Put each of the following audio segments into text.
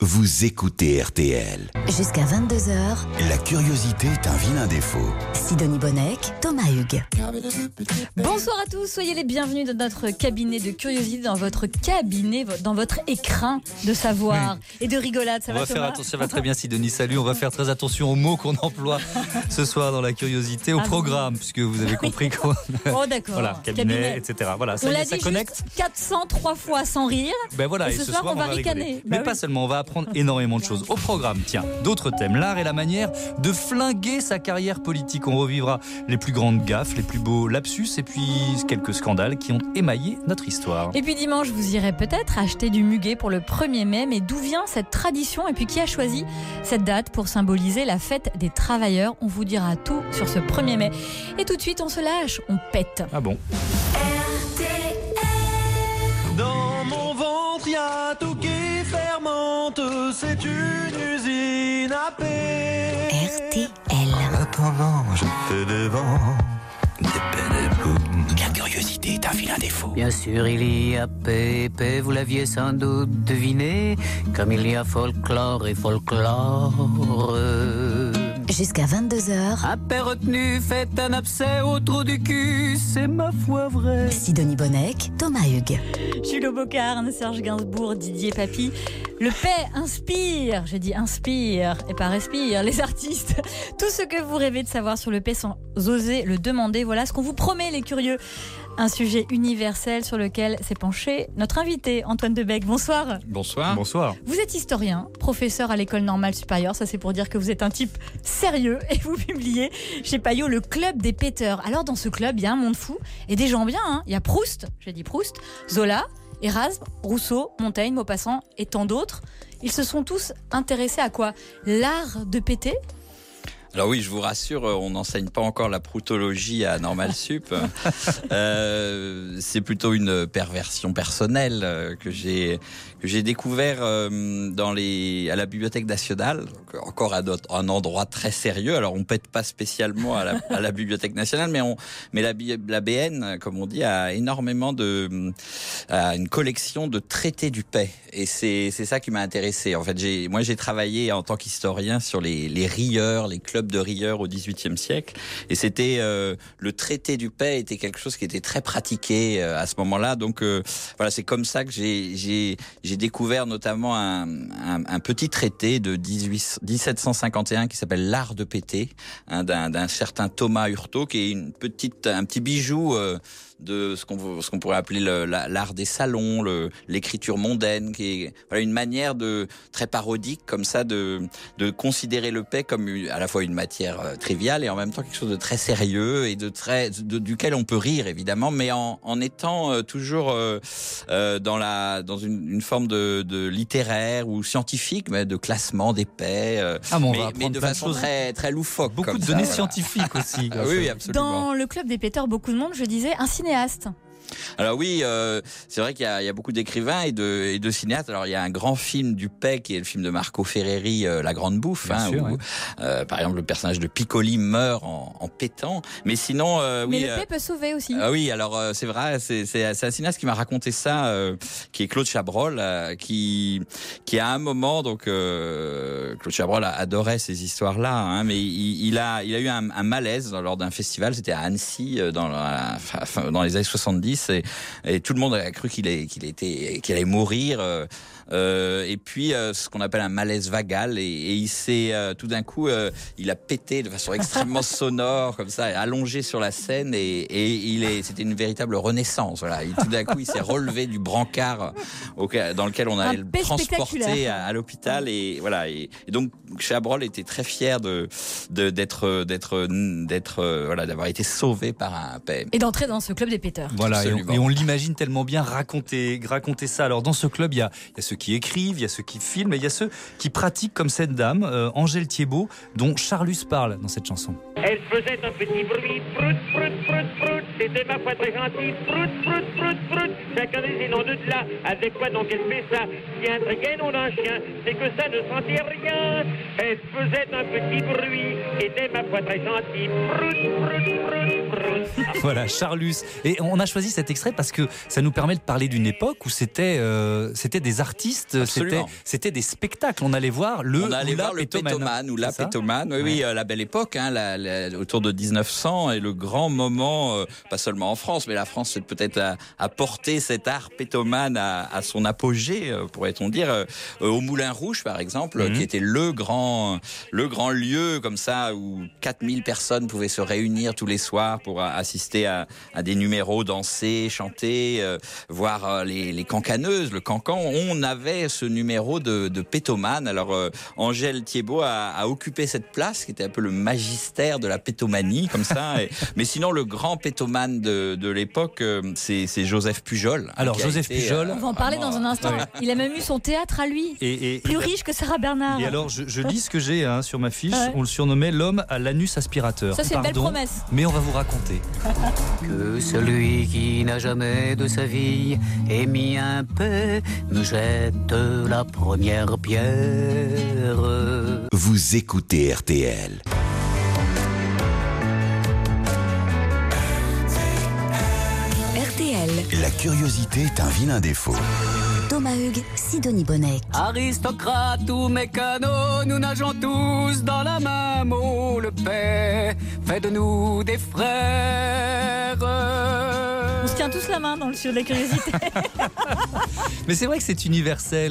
vous écoutez RTL. Jusqu'à 22h, La curiosité est un vilain défaut. Sidonie Bonnec, Thomas Hugues. Bonsoir à tous, soyez les bienvenus dans notre cabinet de curiosité, dans votre cabinet, dans votre écrin de savoir et de rigolade. Ça On va, va faire Thomas? attention, ça va très bien Sidonie, salut. On va faire très attention aux mots qu'on emploie ce soir dans la curiosité, au programme, puisque vous avez compris qu'on... Oh d'accord, Voilà, cabinet, etc. Voilà, ça on y l'a est, ça dit connecte. juste 403 fois sans rire. Ben voilà, Et et ce ce soir, soir, on va rigoler. ricaner. Mais Bah pas oui. seulement, on va apprendre énormément de choses. Au programme, tiens, d'autres thèmes. L'art et la manière de flinguer sa carrière politique. On revivra les plus grandes gaffes, les plus beaux lapsus et puis quelques scandales qui ont émaillé notre histoire. Et puis dimanche, vous irez peut-être acheter du muguet pour le 1er mai. Mais d'où vient cette tradition et puis qui a choisi cette date pour symboliser la fête des travailleurs? On vous dira tout sur ce 1er mai. Et tout de suite, on se lâche, on pète. Ah bon? Dans mon ventre, y a tout qui fermente, c'est une usine à paix. RTL. Attends, je fais des vents, des paix, des boum. La curiosité est un vilain défaut. Bien sûr, il y a Pépé, vous l'aviez sans doute deviné, comme il y a folklore et folklore. Jusqu'à 22h, Un père retenu fait un abcès au trou du cul, c'est ma foi vrai. Sidonie Bonnec, Thomas Hugues. Jules Bocarne, Serge Gainsbourg, Didier Papy. Le paix inspire, je dis inspire et pas respire, les artistes. Tout ce que vous rêvez de savoir sur le paix sans oser le demander, voilà ce qu'on vous promet les curieux. Un sujet universel sur lequel s'est penché notre invité, Antoine Debec. Bonsoir. Bonsoir. Bonsoir. Vous êtes historien, professeur à l'école normale supérieure, ça c'est pour dire que vous êtes un type sérieux et vous publiez chez Payot le club des péteurs. Alors dans ce club, il y a un monde fou et des gens bien, hein. Il y a Proust, j'ai dit Proust, Zola, Erasme, Rousseau, Montaigne, Maupassant et tant d'autres. Ils se sont tous intéressés à quoi? L'art de péter? Alors oui, je vous rassure, on n'enseigne pas encore la proutologie à Normal Sup. C'est plutôt une perversion personnelle que j'ai découvert à la Bibliothèque nationale, donc encore un endroit très sérieux. Alors on pète pas spécialement à la Bibliothèque nationale, mais la BN, comme on dit, a énormément a une collection de traités du paix. Et c'est ça qui m'a intéressé. En fait, j'ai travaillé en tant qu'historien sur les rieurs, les clubs de rieurs au XVIIIe siècle. Et c'était le traité du paix était quelque chose qui était très pratiqué à ce moment-là. Donc voilà, c'est comme ça que j'ai découvert notamment un petit traité de 1751 qui s'appelle L'art de péter, hein, d'un certain Thomas Hurtaud, qui est un petit bijou de ce qu'on pourrait appeler l'art des salons, l'écriture mondaine, qui est voilà une manière très parodique comme ça de considérer le paix comme à la fois une matière triviale et en même temps quelque chose de très sérieux et duquel on peut rire évidemment, mais en étant toujours dans une forme de littéraire ou scientifique, mais de classement des paix, mais de façon très très loufoque. Beaucoup de données scientifiques aussi. Oui, absolument. Dans le club des péteurs, beaucoup de monde, je disais, un cinéaste. Alors oui, c'est vrai qu'il y a beaucoup d'écrivains et de cinéastes. Alors il y a un grand film du paix qui est le film de Marco Ferreri, La Grande Bouffe, Bien sûr, où par exemple le personnage de Piccoli meurt en pétant. Mais sinon, Mais le paix peut sauver aussi. Ah oui, alors c'est vrai, c'est un cinéaste qui m'a raconté ça, qui est Claude Chabrol, qui à un moment, donc Claude Chabrol adorait ces histoires-là, hein, mais il a eu un malaise lors d'un festival, c'était à Annecy dans les années 70, et tout le monde a cru qu'il allait mourir. Et puis ce qu'on appelle un malaise vagal, et il s'est tout d'un coup il a pété de façon extrêmement sonore comme ça, allongé sur la scène, et c'était une véritable renaissance. Voilà, tout d'un coup il s'est relevé du brancard dans lequel on allait le transporter à l'hôpital, et voilà, et donc Chabrol était très fier d'avoir été sauvé par un paix Et d'entrer dans ce club des péteurs. Voilà, et on l'imagine tellement bien raconter ça. Alors dans ce club, il y a ceux qui écrivent, il y a ceux qui filment, et il y a ceux qui pratiquent, comme cette dame, Angèle Thiebaud, dont Charlus parle dans cette chanson. Elle faisait un petit bruit, prout, prout, prout, prout, c'était ma foi très gentille, prout, prout, prout, prout, chacun des noms de là, avec quoi donc elle fait ça, si un très gai nom d'un chien, c'est que ça ne sentait rien. Elle faisait un petit bruit, était ma foi très gentille, prout, prout, prout, prout. Voilà, Charlus. Et on a choisi cet extrait parce que ça nous permet de parler d'une époque où c'était des artistes artistes, Absolument. c'était des spectacles. On allait voir le pétomane ou la pétomane. Oui, la belle époque, hein, autour de 1900 et le grand moment, pas seulement en France, mais la France c'est peut-être à porter cet art pétomane à son apogée, pourrait-on dire, au Moulin Rouge par exemple, qui était le grand lieu comme ça où 4000 personnes pouvaient se réunir tous les soirs pour assister à des numéros, danser, chanter, voir les cancaneuses, le cancan. On avait ce numéro de pétomane. Alors Angèle Thiebaud a occupé cette place qui était un peu le magistère de la pétomanie comme ça. Mais sinon le grand pétomane de l'époque, c'est Joseph Pujol. Alors Joseph Pujol, on va en parler dans un instant. Ouais. Il a même eu son théâtre à lui, plus riche que Sarah Bernard. Et alors je lis ce que j'ai sur ma fiche. On le surnommait l'homme à l'anus aspirateur. Ça c'est une belle promesse. Mais on va vous raconter. Que celui qui n'a jamais de sa vie émis un paix me jette la première pierre. Vous écoutez RTL. RTL. La curiosité est un vilain défaut. Thomas Hugues, Sidonie Bonnec. Aristocrates ou mécanos, nous nageons tous dans la même eau. Le paix fait de nous des frères. On se tient tous la main dans le ciel de la curiosité. Mais c'est vrai que c'est universel,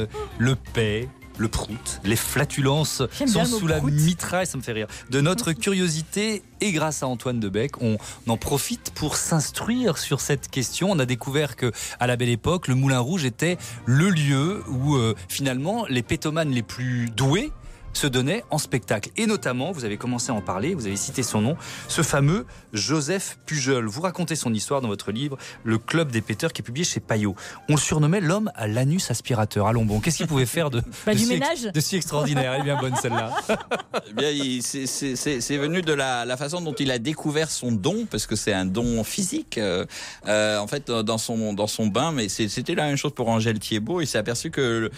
le paix. Le prout, les flatulences sont sous la mitraille, ça me fait rire, de notre curiosité. Et grâce à Antoine Debec, on en profite pour s'instruire sur cette question. On a découvert que, à la belle époque, le Moulin Rouge était le lieu où finalement les pétomanes les plus doués se donnait en spectacle. Et notamment, vous avez commencé à en parler, vous avez cité son nom, ce fameux Joseph Pujol. Vous racontez son histoire dans votre livre, Le Club des péteurs, qui est publié chez Payot. On le surnommait l'homme à l'anus aspirateur. Allons bon, qu'est-ce qu'il pouvait faire de si extraordinaire? Elle est bien bonne celle-là. Eh bien, c'est venu de la façon dont il a découvert son don, parce que c'est un don physique. En fait, dans son bain, mais c'était la même chose pour Angèle Thiebaud. Il s'est aperçu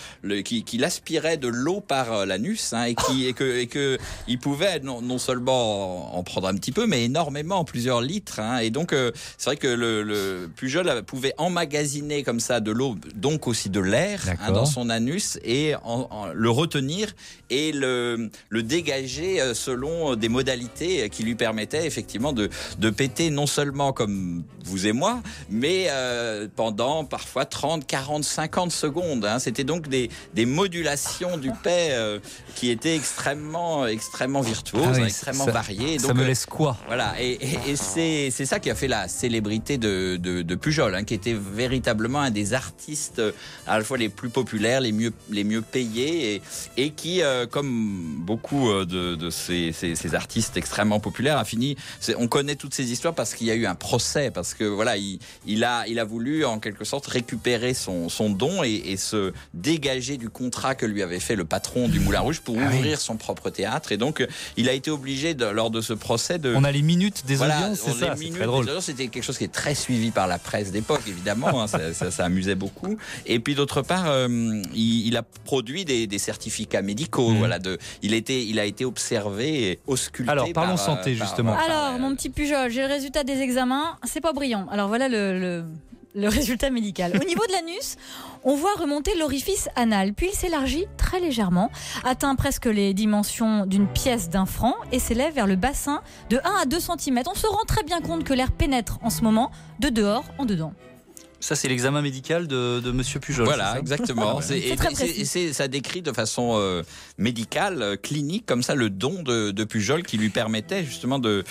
qu'il aspirait de l'eau par l'anus, hein, et que il pouvait non seulement en prendre un petit peu, mais énormément, plusieurs litres. Hein, et donc, c'est vrai que le Pujol pouvait emmagasiner comme ça de l'eau, donc aussi de l'air, hein, dans son anus, et le retenir et le dégager selon des modalités qui lui permettaient effectivement de péter non seulement comme vous et moi, mais pendant parfois 30, 40, 50 secondes. Hein. C'était donc des modulations du paix qui étaient extrêmement virtuoses, extrêmement variées. Donc, ça me laisse quoi? Voilà, et c'est ça qui a fait la célébrité de Pujol, hein, qui était véritablement un des artistes à la fois les plus populaires, les mieux payés, et qui, comme beaucoup de ces artistes extrêmement populaires, a fini. On connaît toutes ces histoires parce qu'il y a eu un procès, parce que voilà, il a voulu en quelque sorte récupérer son don et se dégager du contrat que lui avait fait le patron du Moulin Rouge pour ouvrir son propre théâtre. Et donc, il a été obligé lors de ce procès On a les minutes des audiences, c'est ça, c'est très drôle. C'était quelque chose qui est très suivi par la presse d'époque, évidemment. Hein, ça amusait beaucoup. Et puis d'autre part, il a produit des certificats médicaux. Voilà, il a été observé et ausculté. Alors, parlons santé, justement. Alors, mon petit Pujol, j'ai le résultat des examens. C'est pas brillant. Alors voilà le résultat médical. Au niveau de l'anus, on voit remonter l'orifice anal, puis il s'élargit très légèrement, atteint presque les dimensions d'une pièce d'un franc et s'élève vers le bassin de 1 à 2 cm. On se rend très bien compte que l'air pénètre en ce moment de dehors en dedans. Ça, c'est l'examen médical de Monsieur Pujol. Voilà, exactement. Ça décrit de façon médicale, clinique, comme ça, le don de Pujol qui lui permettait justement de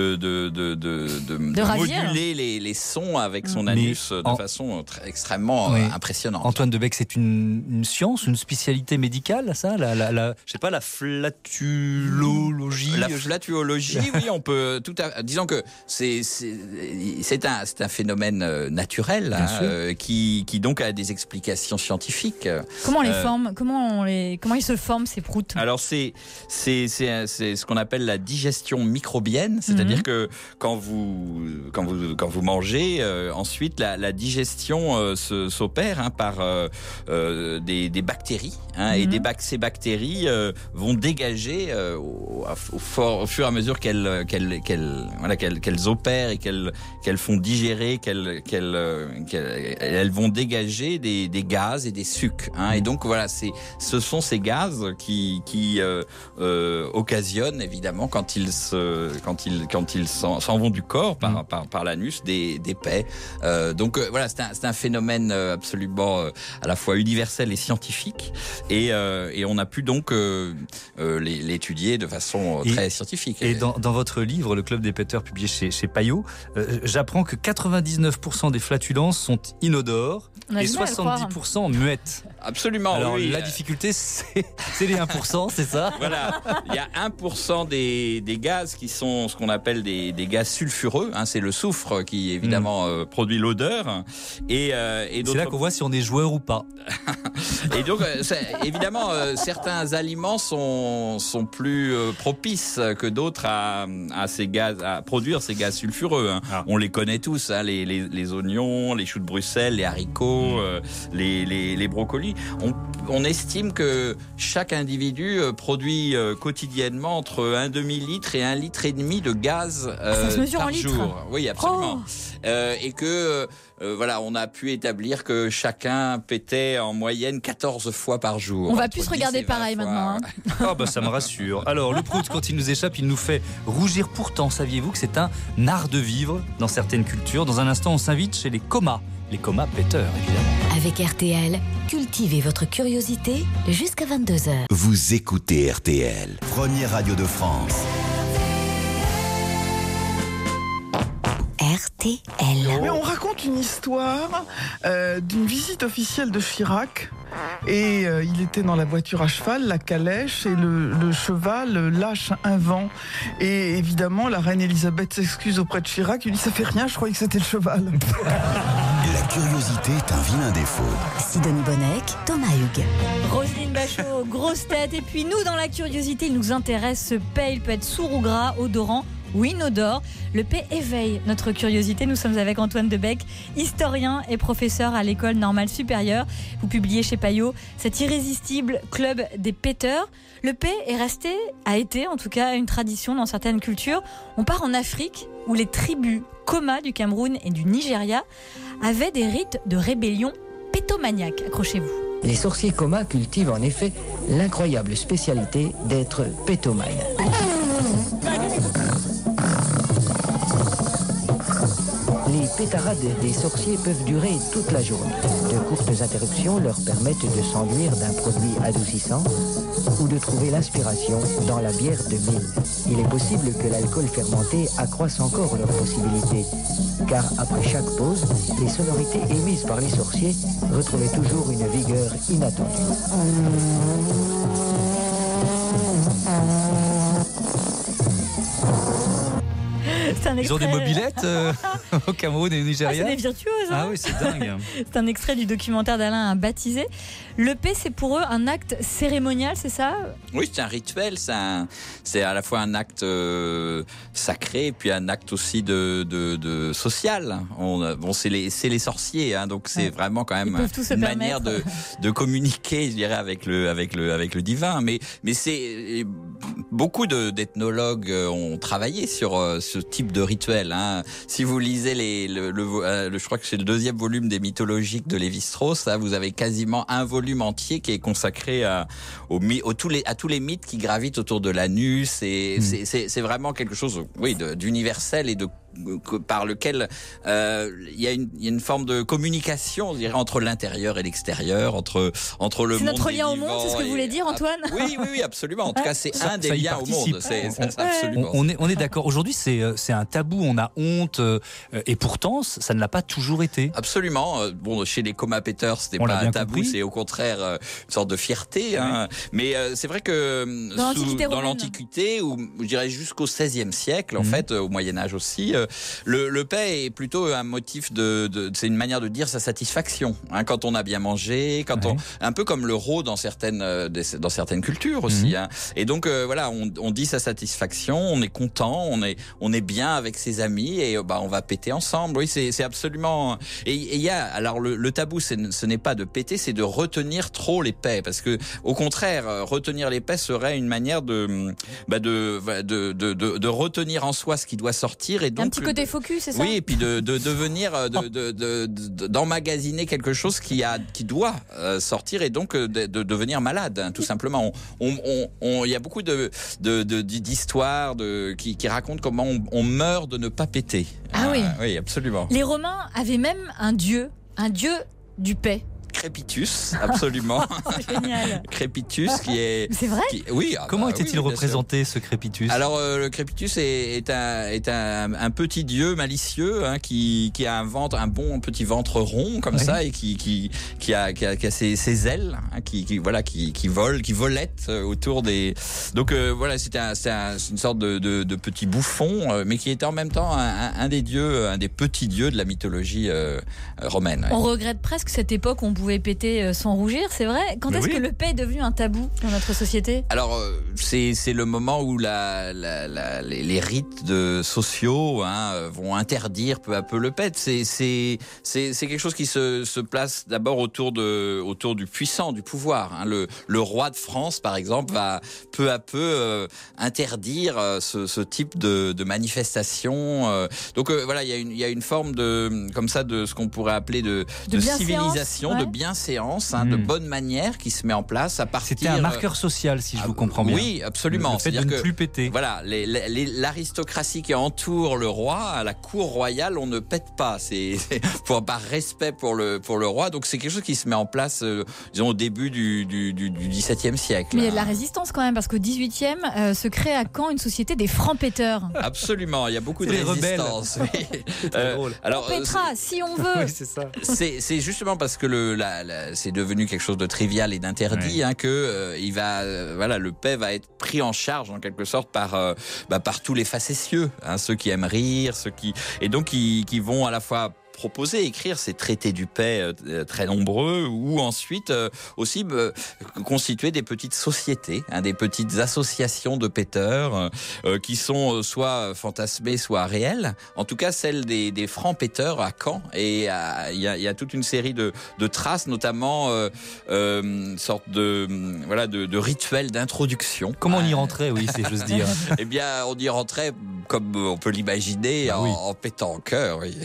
moduler les sons avec son anus de façon extrêmement impressionnante. Antoine Debec, c'est une science, une spécialité médicale, ça, je sais pas, la flatulologie. La flatulologie, oui, on peut disons que c'est un phénomène naturel. Qui donc a des explications scientifiques. Comment on les forme? Comment ils se forment, ces proutes? Alors c'est ce qu'on appelle la digestion microbienne, c'est-à-dire que quand vous mangez, ensuite la digestion s'opère, hein, par des bactéries, hein, et ces bactéries vont dégager au fur et à mesure qu'elles opèrent et qu'elles font digérer, qu'elles elles vont dégager des gaz et des sucs. Hein, et donc voilà, ce sont ces gaz qui occasionnent évidemment quand ils s'en vont du corps par l'anus des paies. Donc voilà, c'est un phénomène absolument à la fois universel et scientifique. Et on a pu donc l'étudier de façon très scientifique. Et dans votre livre, Le Club des péteurs, publié chez Payot, j'apprends que 99% des flatulences sont inodores et 70% muettes. Absolument. Alors oui. la difficulté, c'est les 1%, c'est ça ? Voilà. Il y a 1% des gaz qui sont ce qu'on appelle des gaz sulfureux. Hein, c'est le soufre qui évidemment produit l'odeur. Et c'est là qu'on voit si on est joueur ou pas. Et donc, évidemment, certains aliments sont plus propices que d'autres à ces gaz, à produire ces gaz sulfureux. Hein. On les connaît tous, hein, les oignons, les choux de Bruxelles, les haricots, les brocolis. On estime que chaque individu produit quotidiennement entre un demi-litre et 1,5 litre de gaz ça se mesure par en litres. jour. Oui, absolument. Et que voilà, on a pu établir que chacun pétait en moyenne 14 fois par jour. On va plus se regarder pareil maintenant. Hein. Oh ça me rassure. Alors le prout, quand il nous échappe, il nous fait rougir. Pourtant, saviez-vous que c'est un art de vivre dans certaines cultures ? Dans un instant, on s'invite chez les comas péteurs, évidemment. Avec RTL, cultivez votre curiosité jusqu'à 22h. Vous écoutez RTL, première radio de France. RTL. Mais on raconte une histoire d'une visite officielle de Chirac. Et il était dans la voiture à cheval, la calèche, et le cheval lâche un vent. Et évidemment, la reine Elisabeth s'excuse auprès de Chirac. Il dit « ça fait rien, je croyais que c'était le cheval ». La curiosité est un vilain défaut. Sidonie Bonnec, Thomas Hugues. Roselyne Bachot, grosse tête. Et puis nous, dans la curiosité, il nous intéresse ce paix. Il peut être sourd ou gras, odorant ou inodore. Le paix éveille notre curiosité. Nous sommes avec Antoine Debec, historien et professeur à l'École normale supérieure. Vous publiez chez Payot cet irrésistible club des péteurs. Le paix a été en tout cas une tradition dans certaines cultures. On part en Afrique où les tribus Koma du Cameroun et du Nigeria avaient des rites de rébellion pétomaniaques. Accrochez-vous. Les sorciers Koma cultivent en effet l'incroyable spécialité d'être pétomanes. Les pétarades des sorciers peuvent durer toute la journée. De courtes interruptions leur permettent de s'enduire d'un produit adoucissant ou de trouver l'inspiration dans la bière de mil. Il est possible que l'alcool fermenté accroisse encore leurs possibilités, car après chaque pause, les sonorités émises par les sorciers retrouvaient toujours une vigueur inattendue. Ils ont des mobylettes au Cameroun et au Nigeria. C'est des virtuoses. Hein. Ah oui, c'est dingue. C'est un extrait du documentaire d'Alain Baptisé. Le paix, c'est pour eux un acte cérémonial, c'est ça ? Oui, c'est un rituel. C'est à la fois un acte sacré et puis un acte aussi de social. C'est les sorciers, hein, donc c'est vraiment quand même une manière de communiquer, je dirais, avec le divin. Mais c'est beaucoup d'ethnologues ont travaillé sur ce type de rituel. Hein. Si vous lisez je crois que c'est le 2e volume des mythologiques de Lévi-Strauss, hein, vous avez quasiment un volume entier qui est consacré à tous les mythes qui gravitent autour de l'anus. Et c'est vraiment quelque chose, oui, d'universel et par lequel il y a une forme de communication, je dirais, entre l'intérieur et l'extérieur, entre le monde. C'est notre lien des au monde, c'est ce que vous voulez dire, Antoine ? Oui, absolument. En tout cas, c'est un des liens au monde. Absolument. On est d'accord. Aujourd'hui, c'est un tabou. On a honte, et pourtant, ça ne l'a pas toujours été. Absolument. Bon, chez les Koma péteurs, c'était pas un tabou, c'est au contraire une sorte de fierté. Hein. Mais c'est vrai que dans l'Antiquité, ou je dirais jusqu'au XVIe siècle, en fait, au Moyen Âge aussi. Le paix est plutôt un motif c'est une manière de dire sa satisfaction. Hein, quand on a bien mangé, un peu comme le rôt dans certaines cultures aussi. Hein. Et donc voilà, on dit sa satisfaction, on est content, on est bien avec ses amis et on va péter ensemble. Oui, c'est absolument. Et il y a alors le tabou, ce n'est pas de péter, c'est de retenir trop les paix, parce que au contraire, retenir les paix serait une manière de retenir en soi ce qui doit sortir et donc petit côté focus, c'est ça? Oui, et puis de devenir, d'emmagasiner quelque chose qui doit sortir et donc de devenir malade, hein, tout simplement. Il y a beaucoup d'histoires qui racontent comment on meurt de ne pas péter. Ah oui. Oui, absolument. Les Romains avaient même un dieu du paix. Crépitus, absolument. Génial. Crépitus qui est... C'est vrai? Oui. Comment était-il oui, représenté, ce Crépitus? Alors, le Crépitus est un petit dieu malicieux, hein, qui a un bon petit ventre rond comme ça, et qui a ses ailes, hein, qui volette autour des... Donc voilà, c'est une sorte de petit bouffon, mais qui était en même temps un des petits dieux de la mythologie romaine. Ouais. On regrette presque cette époque où on pouvait péter sans rougir, c'est vrai. Quand est-ce que le paix est devenu un tabou dans notre société? Alors, c'est le moment où les rites sociaux, hein, vont interdire peu à peu le paix. C'est quelque chose qui se place d'abord autour du puissant, du pouvoir. Hein. Le roi de France, par exemple, va peu à peu interdire ce type de manifestation. Donc voilà, il y a une forme de ce qu'on pourrait appeler de civilisation, de bienséance, hein, de bonne manière qui se met en place à partir... C'était un marqueur social, si je vous comprends bien. Oui, absolument. Le fait de ne plus péter. Voilà, l'aristocratie qui entoure le roi, à la cour royale, on ne pète pas. C'est par respect pour le roi. Donc c'est quelque chose qui se met en place, disons, au début du XVIIe siècle. Mais il y a de la résistance quand même, parce qu'au XVIIIe se crée à Caen une société des francs-péteurs. Absolument, il y a beaucoup de résistance. Oui. Alors, on pètera si on veut. Oui, c'est ça. C'est justement parce que c'est devenu quelque chose de trivial et d'interdit, hein, que le paix va être pris en charge en quelque sorte par tous les facétieux, hein, ceux qui aiment rire, et donc qui vont à la fois proposer, écrire ces traités du paix très nombreux, ou ensuite aussi constituer des petites sociétés, hein, des petites associations de péteurs qui sont soit fantasmées, soit réelles. En tout cas, celle des francs péteurs à Caen. Et il y a toute une série de traces, notamment une sorte de rituel d'introduction. Comment on y rentrait, oui, si j'ose dire? Eh bien, on y rentrait comme on peut l'imaginer, en pétant en chœur, oui.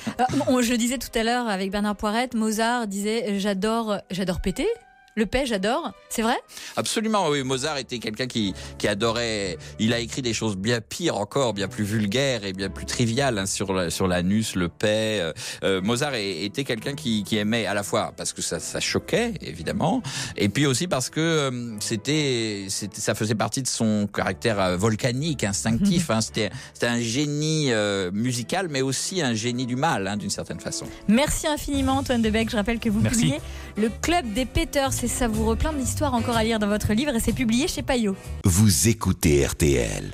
Je disais tout à l'heure avec Bernard Poirette, Mozart disait j'adore péter. Le paix, j'adore. C'est vrai? Absolument, oui. Mozart était quelqu'un qui adorait... Il a écrit des choses bien pires encore, bien plus vulgaires et bien plus triviales, hein, sur l'anus, le paix. Mozart était quelqu'un qui aimait à la fois parce que ça choquait, évidemment, et puis aussi parce que ça faisait partie de son caractère volcanique, instinctif. Hein. C'était un génie musical, mais aussi un génie du mal, hein, d'une certaine façon. Merci infiniment, Antoine Debec. Je rappelle que vous publiez Le Club des Péteurs. C'est savoureux, plein d'histoires encore à lire dans votre livre, et c'est publié chez Payot. Vous écoutez RTL.